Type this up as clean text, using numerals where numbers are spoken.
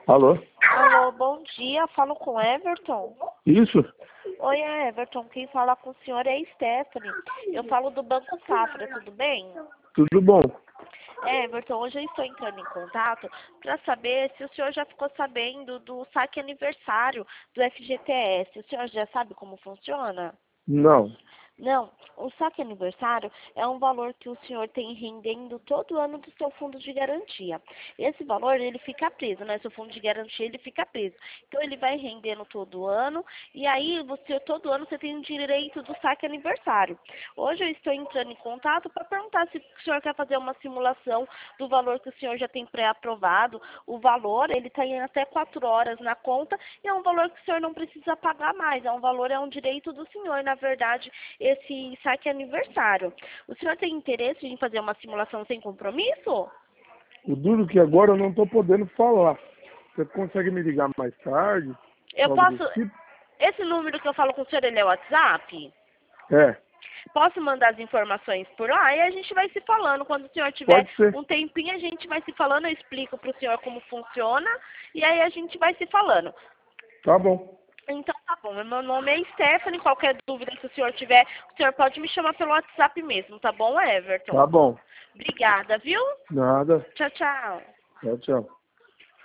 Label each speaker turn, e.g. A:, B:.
A: Alô?
B: Alô, bom dia. Falo com Everton.
A: Isso?
B: Oi, Everton. Quem fala com o senhor é Stephanie. Eu falo do Banco Safra, tudo bem?
A: Tudo bom?
B: Everton, hoje eu estou entrando em contato para saber se o senhor já ficou sabendo do saque aniversário do FGTS. O senhor já sabe como funciona?
A: Não.
B: Não, o saque aniversário é um valor que o senhor tem rendendo todo ano do seu fundo de garantia. Esse valor, ele fica preso, né? Seu fundo de garantia, ele fica preso. Então, ele vai rendendo todo ano e aí, todo ano, você tem o direito do saque aniversário. Hoje eu estou entrando em contato para perguntar se o senhor quer fazer uma simulação do valor que o senhor já tem pré-aprovado. O valor, ele está em até 4 horas na conta e é um valor que o senhor não precisa pagar mais. É um direito do senhor, na verdade, esse saque aniversário. O senhor tem interesse em fazer uma simulação sem compromisso?
A: O duro que agora eu não estou podendo falar. Você consegue me ligar mais tarde?
B: Eu
A: Algo
B: posso...
A: desse tipo?
B: Esse número que eu falo com o senhor, ele é o WhatsApp?
A: É,
B: Posso mandar as informações por lá e a gente vai se falando. Quando o senhor tiver
A: pode ser.
B: um tempinho, a gente vai se falando. Eu explico para o senhor como funciona e aí a gente vai se falando.
A: Tá bom.
B: Então tá bom, meu nome é Stephanie, qualquer dúvida que o senhor tiver, o senhor pode me chamar pelo WhatsApp mesmo, tá bom, Everton?
A: Tá bom.
B: Obrigada, viu?
A: Nada.
B: Tchau, tchau.
A: Tchau, tchau.